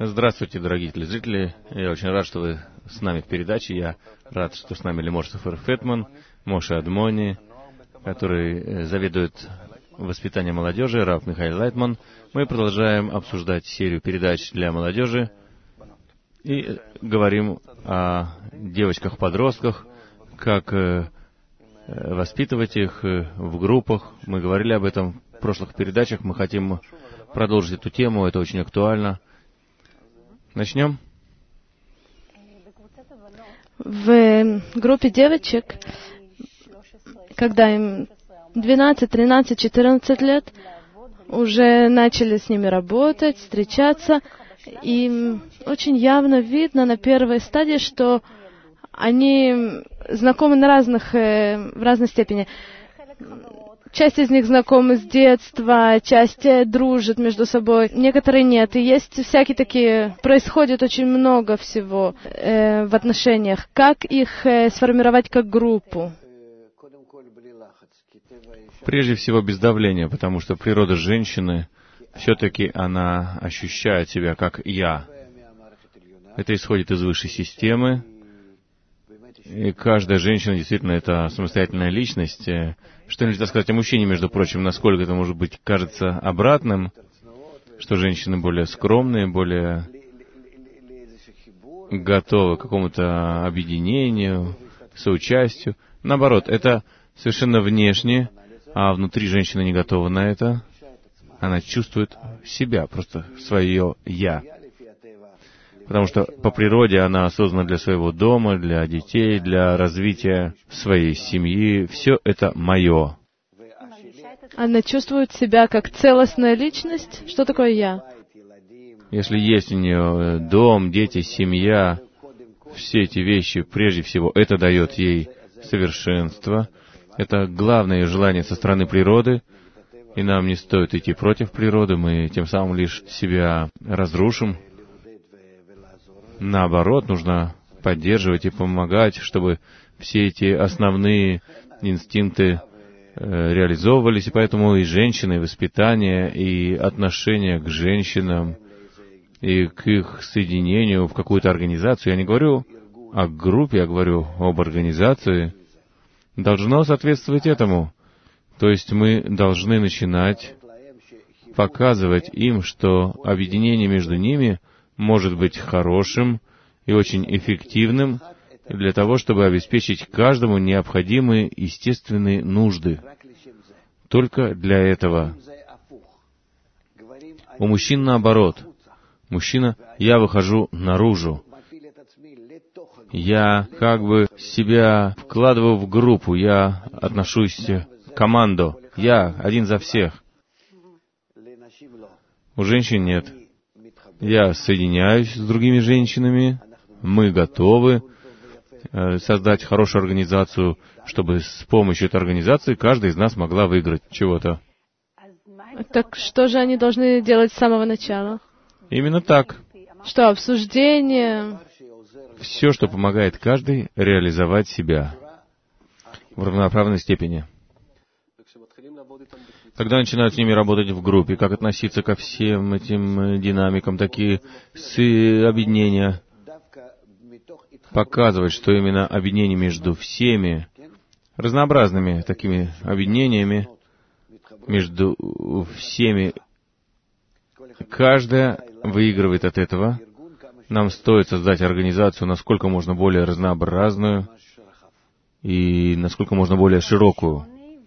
Здравствуйте, дорогие телезрители. Я очень рад, что вы с нами в передаче. Я рад, что с нами Лимор Сефер Фетман, Моше Адмони, который заведует воспитанием молодежи, Рав Михаил Лайтман. Мы продолжаем обсуждать серию передач для молодежи и говорим о девочках-подростках, как воспитывать их в группах. Мы говорили об этом в прошлых передачах. Мы хотим продолжить эту тему, это очень актуально. Начнем? В группе девочек, когда им 12, 13, 14 лет, уже начали с ними работать, встречаться, и очень явно видно на первой стадии, что они знакомы в разной степени. Часть из них знакомы с детства, часть дружат между собой, некоторые нет. И есть всякие такие... Происходит очень много всего в отношениях. Как их сформировать как группу? Прежде всего, без давления, потому что природа женщины, все-таки она ощущает себя как «я». Это исходит из высшей системы. И каждая женщина действительно это самостоятельная личность. Что нельзя сказать о мужчине, между прочим, насколько это может быть кажется обратным, что женщины более скромные, более готовы к какому-то объединению, соучастию. Наоборот, это совершенно внешне, а внутри женщина не готова на это. Она чувствует себя, просто свое «я». Потому что по природе она создана для своего дома, для детей, для развития своей семьи. Все это мое. Она чувствует себя как целостная личность? Что такое «я»? Если есть у нее дом, дети, семья, все эти вещи, прежде всего, это дает ей совершенство. Это главное ее желание со стороны природы. И нам не стоит идти против природы, мы тем самым лишь себя разрушим. Наоборот, нужно поддерживать и помогать, чтобы все эти основные инстинкты реализовывались, и поэтому и женщины, и воспитание, и отношение к женщинам, и к их соединению в какую-то организацию. Я не говорю о группе, я говорю об организации. Должно соответствовать этому. То есть мы должны начинать показывать им, что объединение между ними может быть хорошим и очень эффективным для того, чтобы обеспечить каждому необходимые естественные нужды. Только для этого. У мужчин наоборот. Мужчина, я выхожу наружу. Я как бы себя вкладываю в группу, я отношусь к команду. Я один за всех. У женщин нет. Я соединяюсь с другими женщинами, мы готовы создать хорошую организацию, чтобы с помощью этой организации каждая из нас могла выиграть чего-то. Так что же они должны делать с самого начала? Именно так. Что, обсуждение? Все, что помогает каждой реализовать себя в равноправной степени. Когда начинают с ними работать в группе, как относиться ко всем этим динамикам, такие объединения, показывать, что именно объединение между всеми, разнообразными такими объединениями, между всеми, каждая выигрывает от этого. Нам стоит создать организацию насколько можно более разнообразную и насколько можно более широкую.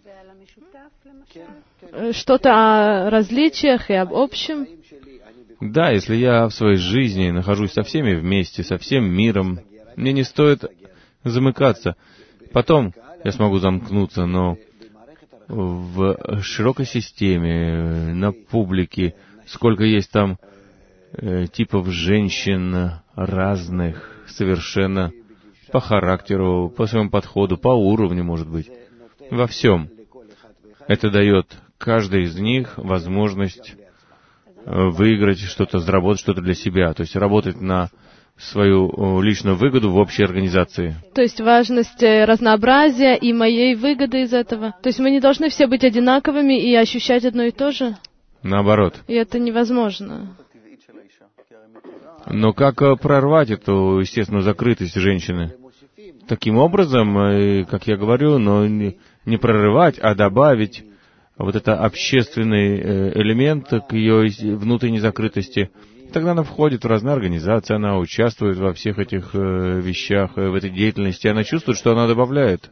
Что-то о различиях и об общем? Да, если я в своей жизни нахожусь со всеми вместе, со всем миром, мне не стоит замыкаться. Потом я смогу замкнуться, но в широкой системе, на публике, сколько есть там типов женщин разных, совершенно по характеру, по своему подходу, по уровню, может быть, во всем. Это дает каждой из них возможность выиграть что-то, заработать что-то для себя, то есть работать на свою личную выгоду в общей организации. То есть важность разнообразия и моей выгоды из этого. То есть мы не должны все быть одинаковыми и ощущать одно и то же? Наоборот. И это невозможно. Но как прорвать эту естественную закрытость женщины? Таким образом, как я говорю, но не прорывать, а добавить вот это общественный элемент к ее внутренней закрытости. Тогда она входит в разные организации, она участвует во всех этих вещах, в этой деятельности, она чувствует, что она добавляет.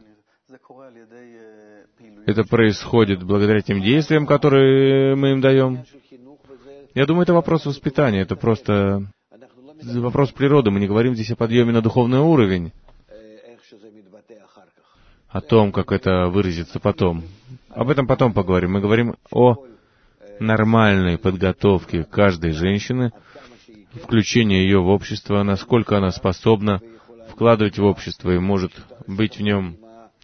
Это происходит благодаря тем действиям, которые мы им даем. Я думаю, это вопрос воспитания, это просто вопрос природы. Мы не говорим здесь о подъеме на духовный уровень, о том, как это выразится потом. Об этом потом поговорим. Мы говорим о нормальной подготовке каждой женщины, включение ее в общество, насколько она способна вкладывать в общество и может быть в нем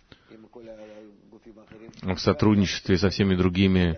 в сотрудничестве со всеми другими,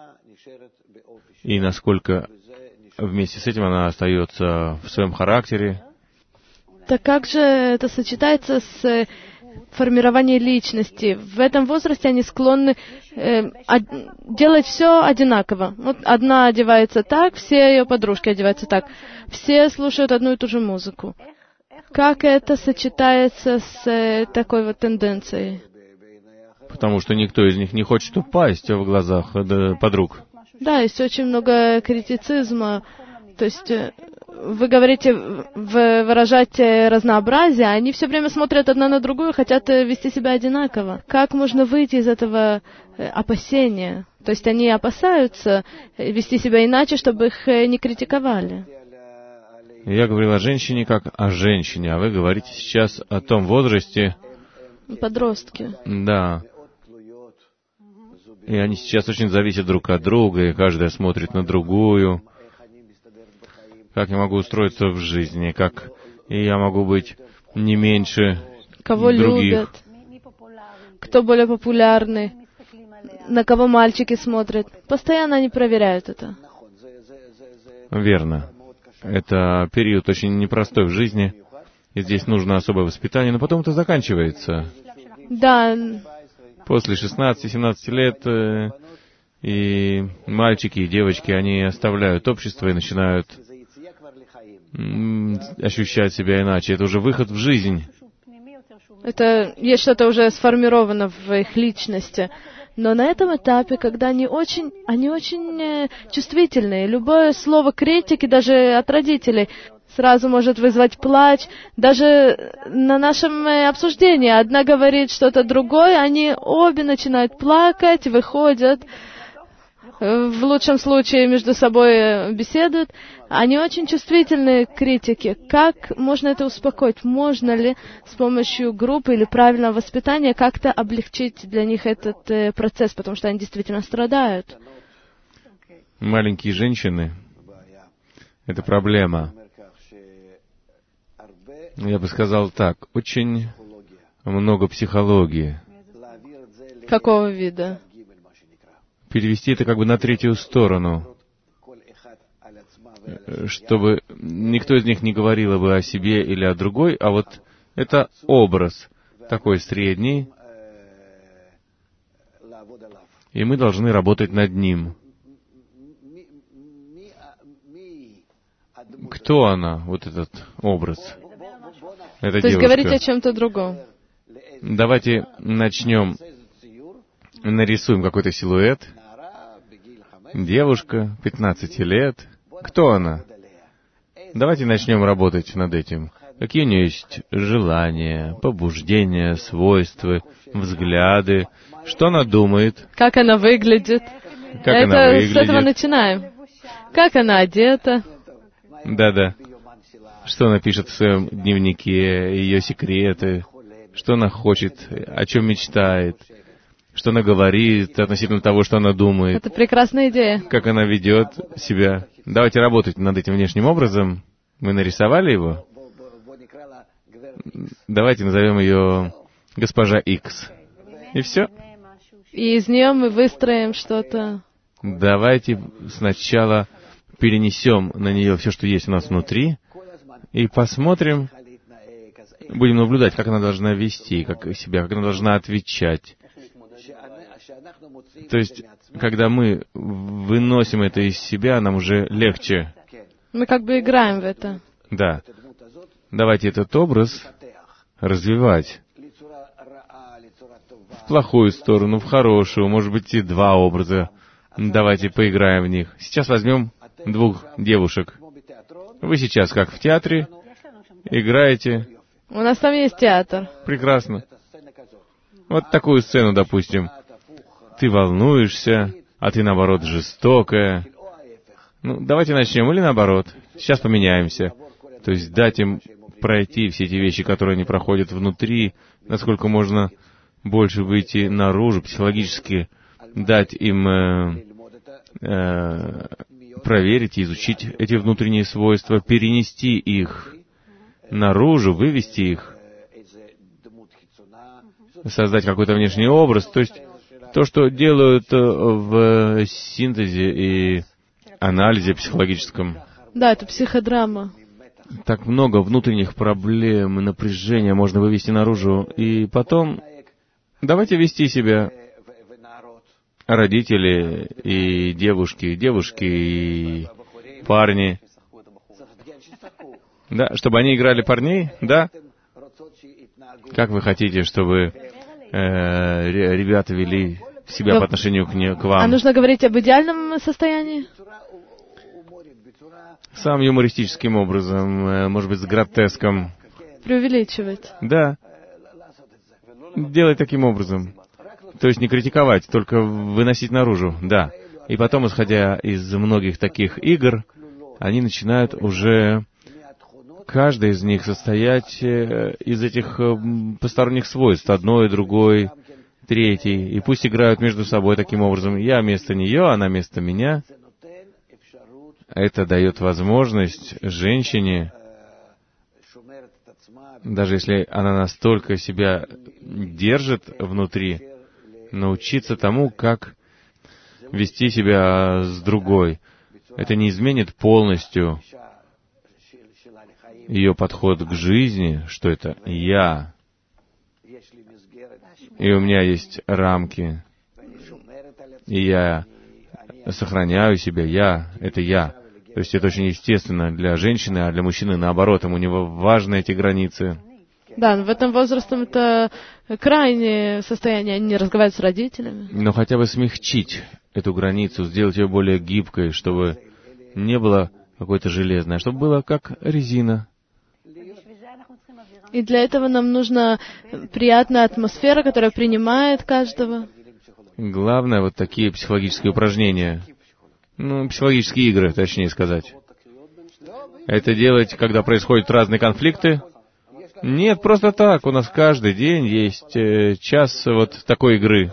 и насколько вместе с этим она остается в своем характере. Так как же это сочетается с формированием личности? В этом возрасте они склонны делать все одинаково. Вот одна одевается так, все ее подружки одеваются так. Все слушают одну и ту же музыку. Как это сочетается с такой вот тенденцией? Потому что никто из них не хочет упасть в глазах подруг. Да, есть очень много критицизма. То есть вы говорите, вы выражаете разнообразие, а они все время смотрят одна на другую, хотят вести себя одинаково. Как можно выйти из этого опасения? То есть они опасаются вести себя иначе, чтобы их не критиковали. Я говорил о женщине как о женщине, а вы говорите сейчас о том возрасте... Подростки. Да. И они сейчас очень зависят друг от друга, и каждая смотрит на другую. Как я могу устроиться в жизни, как я могу быть не меньше кого других. Любят, кто более популярный, на кого мальчики смотрят. Постоянно они проверяют это. Верно. Это период очень непростой в жизни, и здесь нужно особое воспитание, но потом это заканчивается. Да. После 16-17 лет и мальчики, и девочки, они оставляют общество и начинают ощущать себя иначе. Это уже выход в жизнь. Это есть что-то уже сформировано в их личности. Но на этом этапе, когда они очень чувствительные, любое слово критики, даже от родителей, сразу может вызвать плач. Даже на нашем обсуждении одна говорит что-то другое, они обе начинают плакать, выходят, в лучшем случае между собой беседуют. Они очень чувствительны к критике. Как можно это успокоить? Можно ли с помощью группы или правильного воспитания как-то облегчить для них этот процесс, потому что они действительно страдают? Маленькие женщины — это проблема. Я бы сказал так, очень много психологии. Какого вида? Перевести это как бы на третью сторону, чтобы никто из них не говорил бы о себе или о другой, а вот это образ такой средний, и мы должны работать над ним. Кто она, вот этот образ? Эта То есть девушка. говорить о чем-то другом. Давайте начнем, нарисуем какой-то силуэт. Девушка, 15 лет. Кто она? Давайте начнем работать над этим. Какие у нее есть желания, побуждения, свойства, взгляды? Что она думает? Как она выглядит? С этого начинаем. Как она одета? Да-да. Что она пишет в своем дневнике, ее секреты, что она хочет, о чем мечтает, что она говорит относительно того, что она думает. Это прекрасная идея. Как она ведет себя. Давайте работать над этим внешним образом. Мы нарисовали его. Давайте назовем ее госпожа Икс. И все. И из нее мы выстроим что-то. Давайте сначала перенесем на нее все, что есть у нас внутри, и посмотрим, будем наблюдать, как она должна вести, как она должна отвечать. То есть, когда мы выносим это из себя, нам уже легче. Мы как бы играем в это. Да. Давайте этот образ развивать в плохую сторону, в хорошую, может быть, и два образа. Давайте поиграем в них. Сейчас возьмем двух девушек. Вы сейчас, как в театре, играете. У нас там есть театр. Прекрасно. Вот такую сцену, допустим. Ты волнуешься, а ты, наоборот, жестокая. Ну, давайте начнем, или наоборот. Сейчас поменяемся. То есть дать им пройти все эти вещи, которые они проходят внутри, насколько можно больше выйти наружу, психологически дать им проверить и изучить эти внутренние свойства, перенести их наружу, вывести их, создать какой-то внешний образ. То есть то, что делают в синтезе и анализе психологическом. Да, это психодрама. Так много внутренних проблем и напряжения можно вывести наружу. И потом давайте вести себя, родители и девушки и парни. Да, чтобы они играли парней, да? Как вы хотите, чтобы ребята вели себя по отношению к вам? А нужно говорить об идеальном состоянии? Самым юмористическим образом, может быть, с гротеском. Преувеличивать. Да. Делать таким образом. То есть не критиковать, только выносить наружу, да. И потом, исходя из многих таких игр, они начинают уже, каждый из них, состоять из этих посторонних свойств, одной, другой, третий. И пусть играют между собой таким образом. Я вместо нее, она вместо меня. Это дает возможность женщине, даже если она настолько себя держит внутри, научиться тому, как вести себя с другой. Это не изменит полностью ее подход к жизни, что это я, и у меня есть рамки, и я сохраняю себя, это я. То есть это очень естественно для женщины, а для мужчины наоборот, ему не важны эти границы. Да, в этом возрасте это крайнее состояние, они не разговаривают с родителями. Но хотя бы смягчить эту границу, сделать ее более гибкой, чтобы не было какой-то железной, а чтобы было как резина. И для этого нам нужна приятная атмосфера, которая принимает каждого. Главное, вот такие психологические упражнения. Психологические игры, точнее сказать. Это делать, когда происходят разные конфликты? Нет, просто так. У нас каждый день есть час вот такой игры.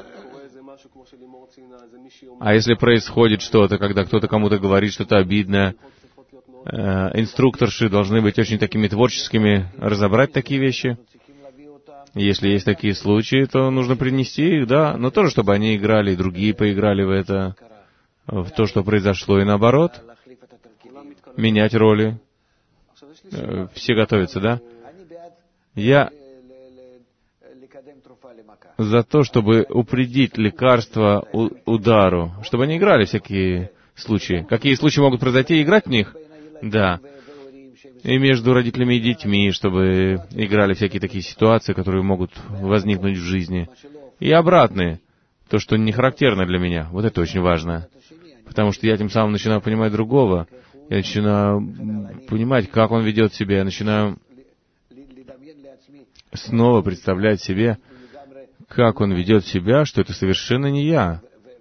А если происходит что-то, когда кто-то кому-то говорит что-то обидное, инструкторши должны быть очень такими творческими, разобрать такие вещи. Если есть такие случаи, то нужно принести их, да, но тоже, чтобы они играли, и другие поиграли в это, в то, что произошло, и наоборот, менять роли. Все готовятся, да? Я за то, чтобы упредить лекарство удару, чтобы они играли всякие случаи. Какие случаи могут произойти, играть в них? Да. И между родителями и детьми, чтобы играли всякие такие ситуации, которые могут возникнуть в жизни. И обратные. То, что не характерно для меня. Вот это очень важно. Потому что я тем самым начинаю понимать другого. Я начинаю понимать, как он ведет себя. Я начинаю снова представлять себе, как он ведет себя, что это совершенно не я.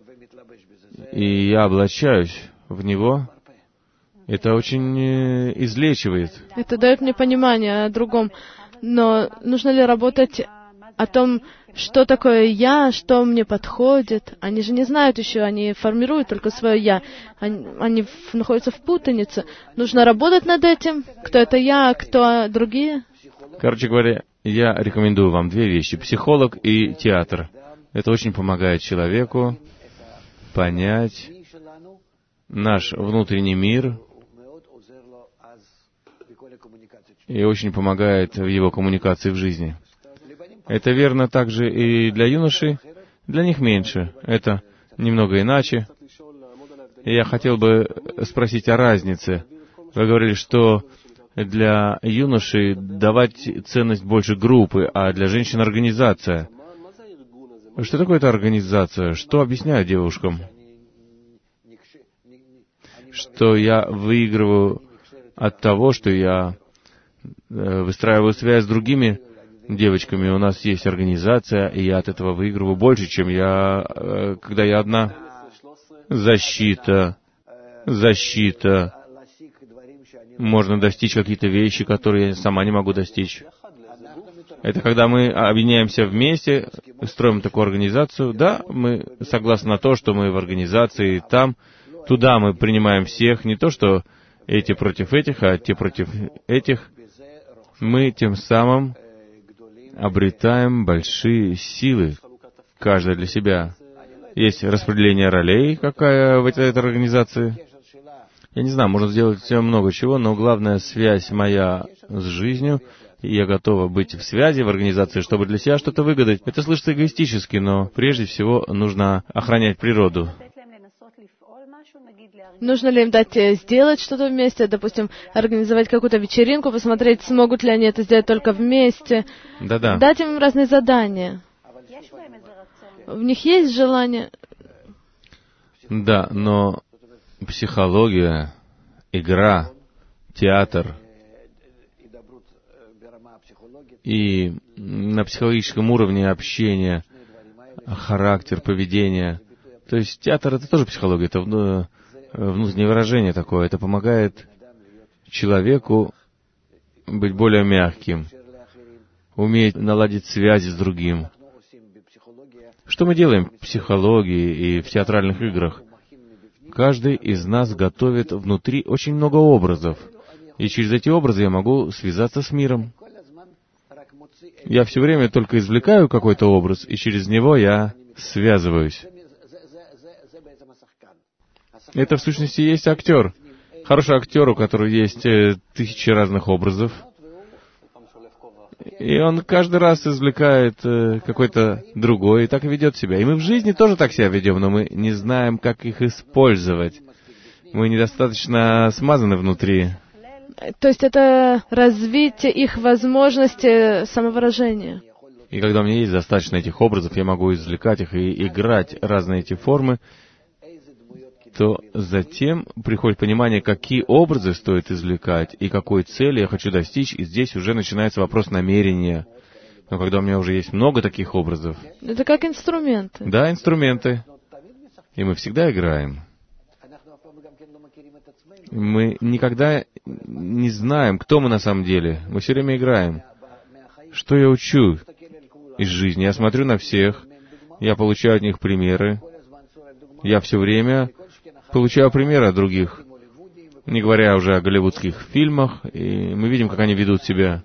И я облачаюсь в него. Это очень излечивает. Это дает мне понимание о другом. Но нужно ли работать о том, что такое я, что мне подходит? Они же не знают еще, они формируют только свое я. Они находятся в путанице. Нужно работать над этим. Кто это я, а кто другие? Короче говоря, я рекомендую вам две вещи. Психолог и театр. Это очень помогает человеку понять наш внутренний мир и очень помогает в его коммуникации в жизни. Это верно также и для юношей, для них меньше. Это немного иначе. И я хотел бы спросить о разнице. Вы говорили, что для юношей давать ценность больше группы, а для женщин организация. Что такое эта организация? Что объясняю девушкам? Что я выигрываю от того, что я выстраиваю связь с другими девочками. У нас есть организация, и я от этого выигрываю больше, чем когда я одна. Защита. Можно достичь какие-то вещи, которые я сама не могу достичь. Это когда мы объединяемся вместе, строим такую организацию. Да, мы согласны на то, что мы в организации, туда мы принимаем всех, не то, что эти против этих, а те против этих. Мы тем самым обретаем большие силы, каждая для себя. Есть распределение ролей, какая в этой организации. Я не знаю, можно сделать много чего, но главная связь моя с жизнью, и я готова быть в связи в организации, чтобы для себя что-то выгадать. Это слышится эгоистически, но прежде всего нужно охранять природу. Нужно ли им дать сделать что-то вместе, допустим, организовать какую-то вечеринку, посмотреть, смогут ли они это сделать только вместе. Да-да. Дать им разные задания. В них есть желание? Да, но психология, игра, театр и на психологическом уровне общение, характер, поведение. То есть театр — это тоже психология, это внутреннее выражение такое. Это помогает человеку быть более мягким, уметь наладить связи с другим. Что мы делаем в психологии и в театральных играх? Каждый из нас готовит внутри очень много образов, и через эти образы я могу связаться с миром. Я все время только извлекаю какой-то образ, и через него я связываюсь. Это, в сущности, есть актер. Хороший актер, у которого есть тысячи разных образов. И он каждый раз извлекает какой-то другой и так ведет себя. И мы в жизни тоже так себя ведем, но мы не знаем, как их использовать. Мы недостаточно смазаны внутри. То есть это развитие их возможности самовыражения. И когда у меня есть достаточно этих образов, я могу извлекать их и играть разные эти формы, то затем приходит понимание, какие образы стоит извлекать и какой цели я хочу достичь, и здесь уже начинается вопрос намерения. Но когда у меня уже есть много таких образов... Это как инструменты. Да, инструменты. И мы всегда играем. Мы никогда не знаем, кто мы на самом деле. Мы все время играем. Что я учу из жизни? Я смотрю на всех, я получаю от них примеры. Я все время получаю примеры от других, не говоря уже о голливудских фильмах, и мы видим, как они ведут себя.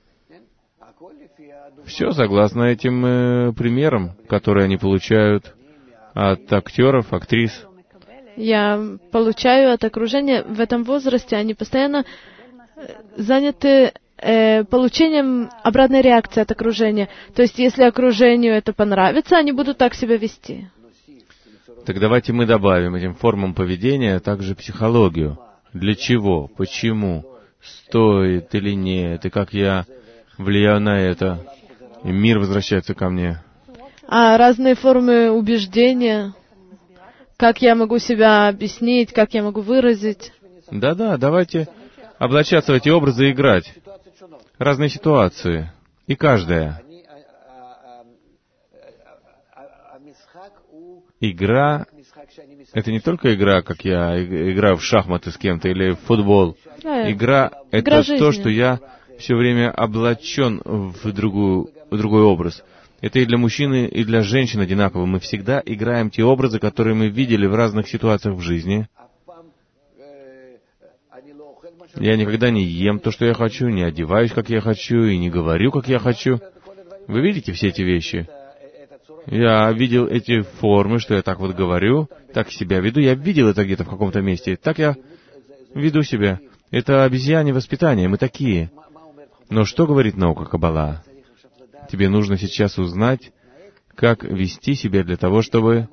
Все согласно этим примерам, которые они получают от актеров, актрис. Я получаю от окружения в этом возрасте, они постоянно заняты получением обратной реакции от окружения. То есть, если окружению это понравится, они будут так себя вести. Так давайте мы добавим этим формам поведения также психологию. Для чего? Почему? Стоит или нет? И как я влияю на это? И мир возвращается ко мне. А разные формы убеждения? Как я могу себя объяснить? Как я могу выразить? Да-да, давайте облачаться в эти образы и играть. Разные ситуации. И каждая. Игра — это не только игра, как я играю в шахматы с кем-то или в футбол. Игра — это то, что я все время облачен в другой образ. Это и для мужчины, и для женщин одинаково. Мы всегда играем те образы, которые мы видели в разных ситуациях в жизни. Я никогда не ем то, что я хочу, не одеваюсь, как я хочу, и не говорю, как я хочу. Вы видите все эти вещи? Я видел эти формы, что я так вот говорю, так себя веду. Я видел это где-то в каком-то месте. Так я веду себя. Это обезьянье воспитание, мы такие. Но что говорит наука Каббала? Тебе нужно сейчас узнать, как вести себя для того, чтобы...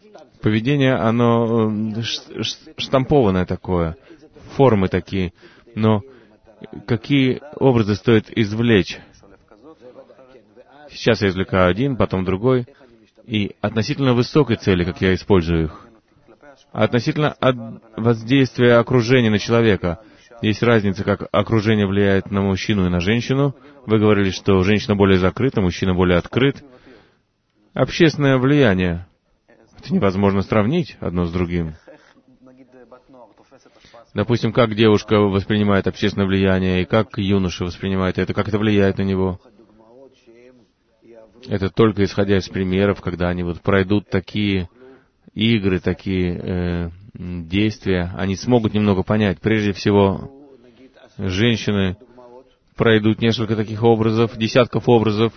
Поведение, оно штампованное такое, формы такие. Но какие образы стоит извлечь? Сейчас я извлекаю один, потом другой. И относительно высокой цели, как я использую их. Относительно воздействия окружения на человека. Есть разница, как окружение влияет на мужчину и на женщину. Вы говорили, что женщина более закрыта, мужчина более открыт. Общественное влияние. Это невозможно сравнить одно с другим. Допустим, как девушка воспринимает общественное влияние, и как юноша воспринимает это, как это влияет на него. Это только исходя из примеров, когда они вот пройдут такие игры, такие действия, они смогут немного понять. Прежде всего, женщины пройдут несколько таких образов, десятков образов.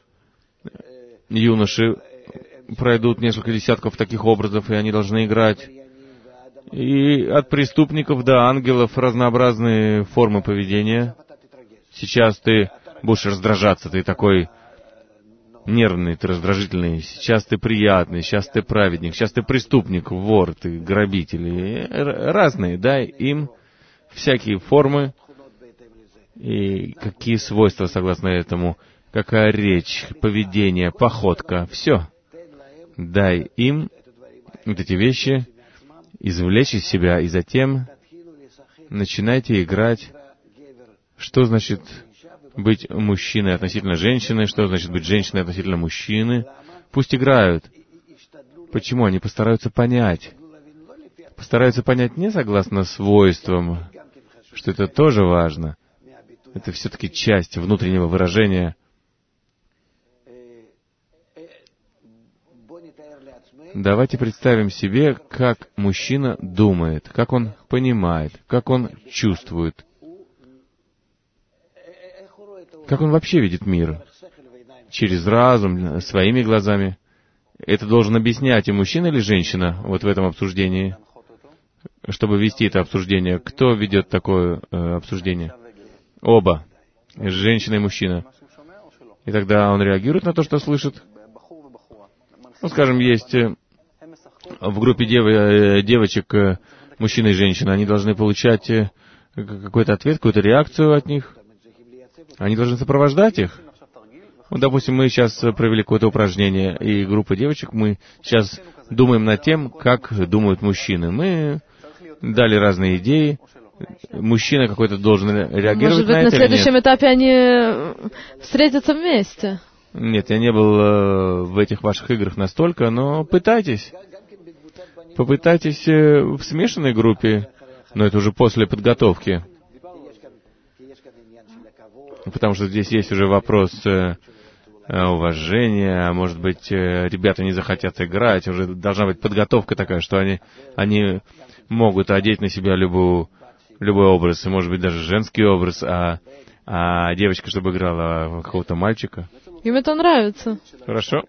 Юноши пройдут несколько десятков таких образов, и они должны играть. И от преступников до ангелов разнообразные формы поведения. Сейчас ты будешь раздражаться, ты такой нервный, ты раздражительный. Сейчас ты приятный, сейчас ты праведник, сейчас ты преступник, вор, ты грабитель. Разные, дай им всякие формы и какие свойства согласно этому, какая речь, поведение, походка, все. Дай им вот эти вещи, извлечь из себя, и затем начинайте играть. Что значит быть мужчиной относительно женщины, что значит быть женщиной относительно мужчины. Пусть играют. Почему? Они постараются понять. Постараются понять не согласно свойствам, что это тоже важно. Это все-таки часть внутреннего выражения. Давайте представим себе, как мужчина думает, как он понимает, как он чувствует, как он вообще видит мир. Через разум, своими глазами. Это должен объяснять и мужчина, или женщина вот в этом обсуждении, чтобы вести это обсуждение. Кто ведет такое обсуждение? Оба. Женщина и мужчина. И тогда он реагирует на то, что слышит. Ну, скажем, есть в группе девочек мужчина и женщина. Они должны получать какой-то ответ, какую-то реакцию от них. Они должны сопровождать их. Вот, допустим, мы сейчас провели какое-то упражнение, и группа девочек, мы сейчас думаем над тем, как думают мужчины. Мы дали разные идеи. Мужчина какой-то должен реагировать на это или нет? Может быть, на следующем этапе они встретятся вместе? Нет, я не был в этих ваших играх настолько, но пытайтесь. Попытайтесь в смешанной группе, но это уже после подготовки. Потому что здесь есть уже вопрос уважения, а может быть, ребята не захотят играть, уже должна быть подготовка такая, что они могут одеть на себя любой образ, может быть, даже женский образ, а девочка, чтобы играла какого-то мальчика. Им это нравится. Хорошо.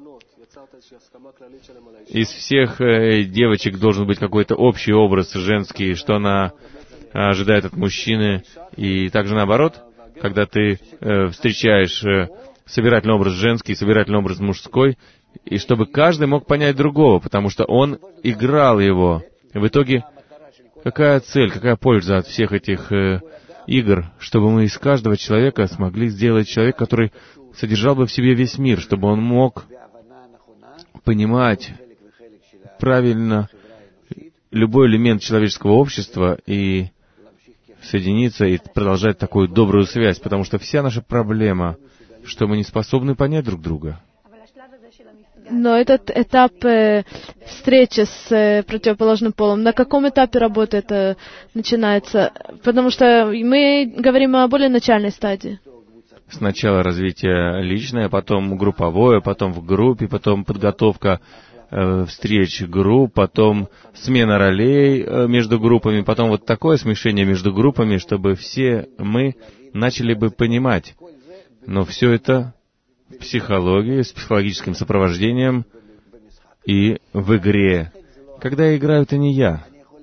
Из всех девочек должен быть какой-то общий образ женский, что она ожидает от мужчины, и также наоборот, когда ты встречаешь собирательный образ женский, собирательный образ мужской, и чтобы каждый мог понять другого, потому что он играл его. В итоге, какая цель, какая польза от всех этих игр, чтобы мы из каждого человека смогли сделать человека, который содержал бы в себе весь мир, чтобы он мог понимать правильно любой элемент человеческого общества и соединиться и продолжать такую добрую связь, потому что вся наша проблема, что мы не способны понять друг друга. Но этот этап встречи с противоположным полом, на каком этапе работы это начинается? Потому что мы говорим о более начальной стадии. Сначала развитие личное, потом групповое, потом в группе, потом подготовка встреч групп, потом смена ролей между группами, потом вот такое смешение между группами, чтобы все мы начали бы понимать. Но все это в психологии, с психологическим сопровождением и в игре. Когда я играю, это не я.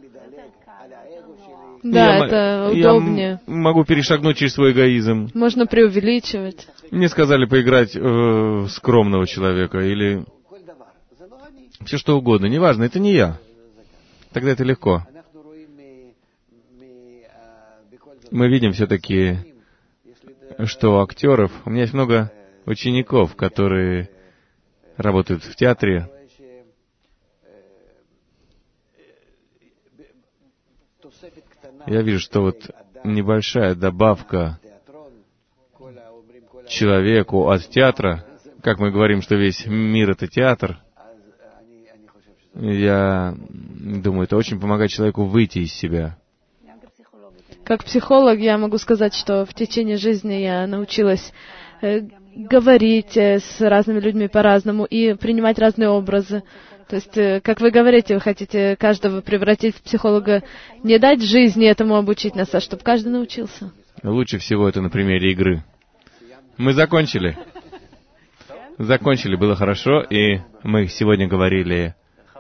Да, это удобнее. Я могу перешагнуть через свой эгоизм. Можно преувеличивать. Мне сказали поиграть скромного человека или все что угодно, неважно, это не я. Тогда это легко. мы видим все-таки, что у актеров... У меня есть много учеников, которые работают в театре. Я вижу, что вот небольшая добавка человеку от театра, как мы говорим, что весь мир — это театр, я думаю, это очень помогает человеку выйти из себя. Как психолог я могу сказать, что в течение жизни я научилась говорить с разными людьми по-разному и принимать разные образы. То есть, как вы говорите, вы хотите каждого превратить в психолога, не дать жизни этому обучить нас, а чтобы каждый научился. Лучше всего это на примере игры. Мы закончили. Закончили, было хорошо, и мы сегодня говорили...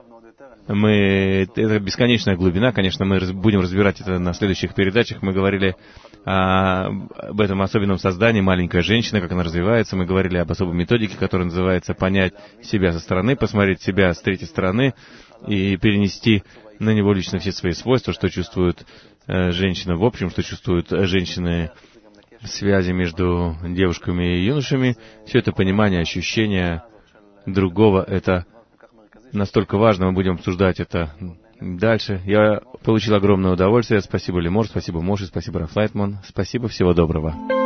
Это бесконечная глубина, конечно, мы будем разбирать это на следующих передачах. Мы говорили об этом особенном создании, маленькая женщина, как она развивается. Мы говорили об особой методике, которая называется «понять себя со стороны», посмотреть себя с третьей стороны и перенести на него лично все свои свойства, что чувствует женщина в общем, что чувствуют женщины в связи между девушками и юношами. Все это понимание, ощущение другого, это настолько важно, мы будем обсуждать это дальше. Я получил огромное удовольствие. Спасибо, Лимор, спасибо, Моши, спасибо, Раф Лайтман. Спасибо, всего доброго.